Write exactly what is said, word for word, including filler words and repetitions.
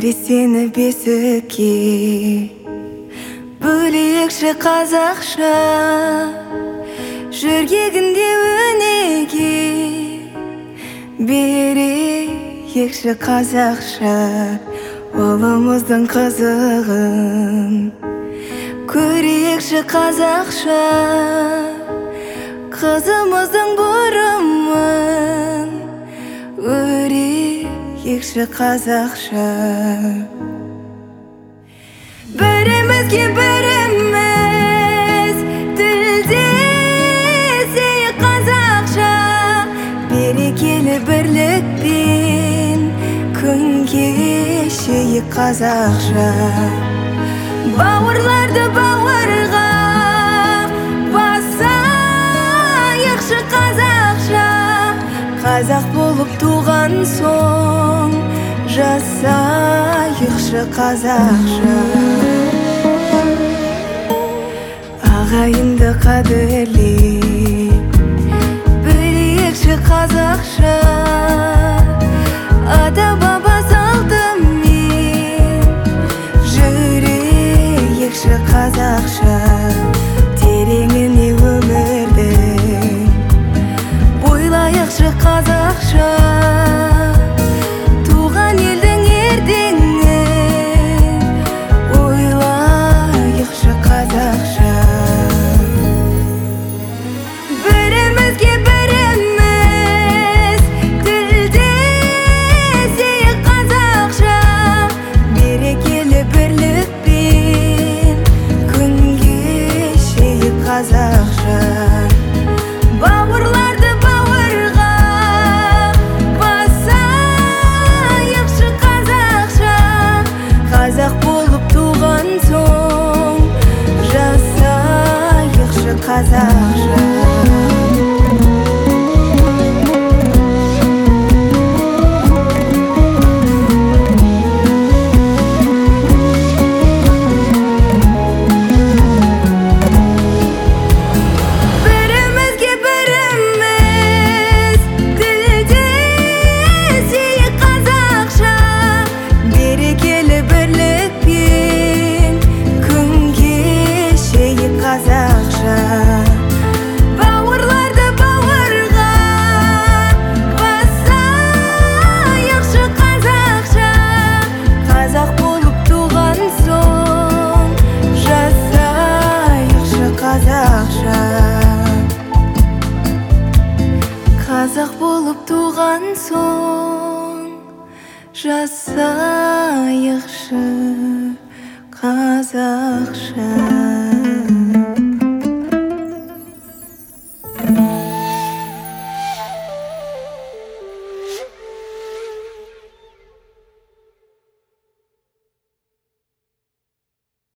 Мейлі сені бесікке бөлейікші қазақша, жүргегінде өнеге берейікші қазақша. Ұлымыздың қызығын көрейікші қазақша, қызымыздың бұрымын өрейікші қазақша. Бірімізге біріміз тілдесейік қазақша, берекелі бірлікпен күн кешейік қазақша. Бауырларды бауырға басайықшы қазақша, қазақ болып туған соң жасайықшы қазақша. Ағайынды қадірлеп білейікші қазақша, ата баба салтымен жүрейікші қазақша. Тереңіне өмірдің бойлайықшы қазақша, туған елдің ертеңін ойлайықшы қазақша. Бірімізге біріміз тілдесейік қазақша, берекелі бірлікпен күн кешейік қазақша. Бауырларды бауырға басайықшы қазақша, қазақ болып туған соң жасайықшы қазақша. Бауырларды бауырға басайықшы қазақша, қазақ болып туған соң жасайықшы қазақша. Қазақ болып туған соң жасайықшы қазақша.